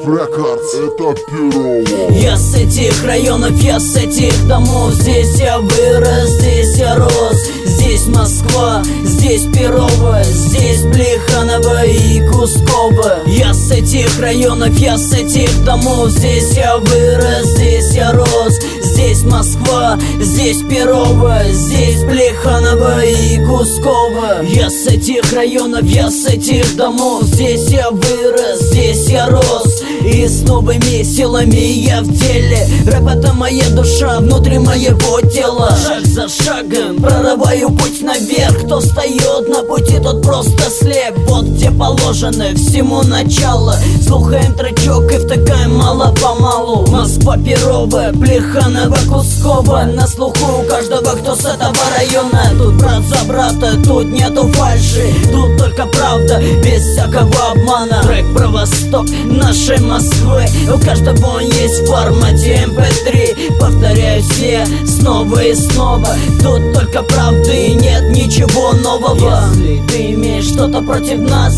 Records, это Перово. Я с этих районов, я с этих домов. Здесь я вырос, здесь я рос. Здесь Москва, здесь Перово, здесь Плеханово и Кусково. Я с этих районов, я с этих домов. Здесь я вырос, здесь я рос. Здесь Москва, здесь Перово, здесь Плеханово и Кусково. Я с этих районов, я с этих домов. Здесь я вырос, здесь я рос. И с новыми силами я в деле. Рэп — это моя душа внутри моего тела. Шаг за шагом прорываю путь наверх. Кто встает на пути, тот просто слеп. Вот где положено всему начало. Слухаем тречок и втыкаем мало-помалу. Москва, Перово, Плеханово, Кусково. На слуху у каждого, кто с этого района. Тут брат за брата, тут нету фальши. Тут только правда, без всякого обмана. Трек про восток нашей Москвы. У каждого он есть в формате MP3. Повторяю все снова и снова. Тут только правды и нет ничего нового. Если ты имеешь что-то против нас,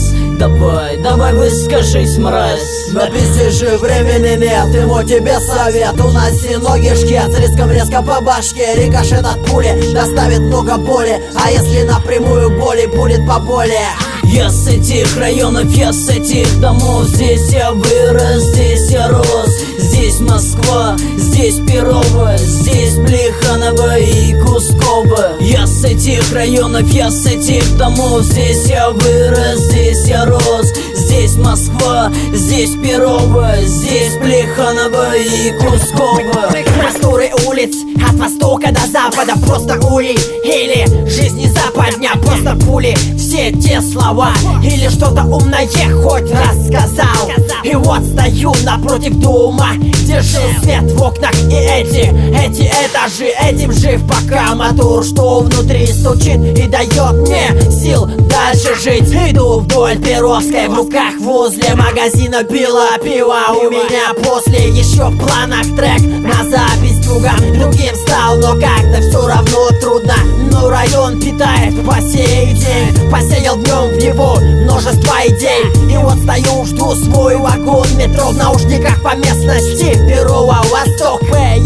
давай выскажись, мразь. На пизде же времени нет, ему тебе совет. Уноси ноги шкет, с риском резко по башке. Рикошет от пули доставит много боли. А если напрямую боли будет поболее? Я с этих районов, я с этих домов. Здесь я вырос, здесь я рос. Здесь Москва, здесь Перово, здесь Плеханово и Кусково. Я с этих районов, я с этих домов. Здесь я вырос, здесь я рос. Здесь Москва, здесь Перово, здесь Плеханово и Кусково. Просторы улиц от востока до запада просто улей. Или жизни западня, просто пули. Все те слова или что-то умное хоть рассказал. И вот стою напротив дома, держу свет в окнах. И эти этажи, этим жив пока мотор, что внутри стучит и дает мне сил дальше жить. Иду вдоль Перовской, в руках возле магазина пила пива. У меня после еще в планах трек на запись другим стал, но как-то все равно трудно. Но район питает по сей день. Посеял днем в него множество идей. И вот стою, жду свой вагон метро в наушниках по местности Перово, Восток,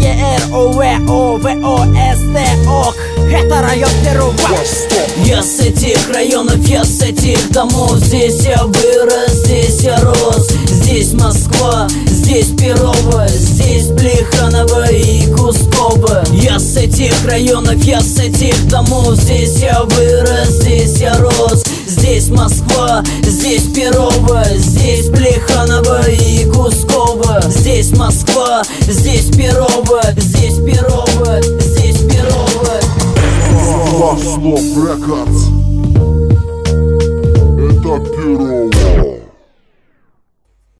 P-E-R-O-V-O-V-O-S-T-ОК. Это район Перово. Я с этих районов, я с этих домов. Здесь я вырос, здесь я рос. Здесь Москва, здесь Перово, здесь Плеханово и Кусково. Я с этих районов, я с этих домов. Здесь я вырос, здесь я рос. Здесь Москва, здесь Перово, здесь Плеханово и Кусково. Здесь Москва, здесь Перово, здесь Перово, здесь Перово. Ваш Records, это Перово.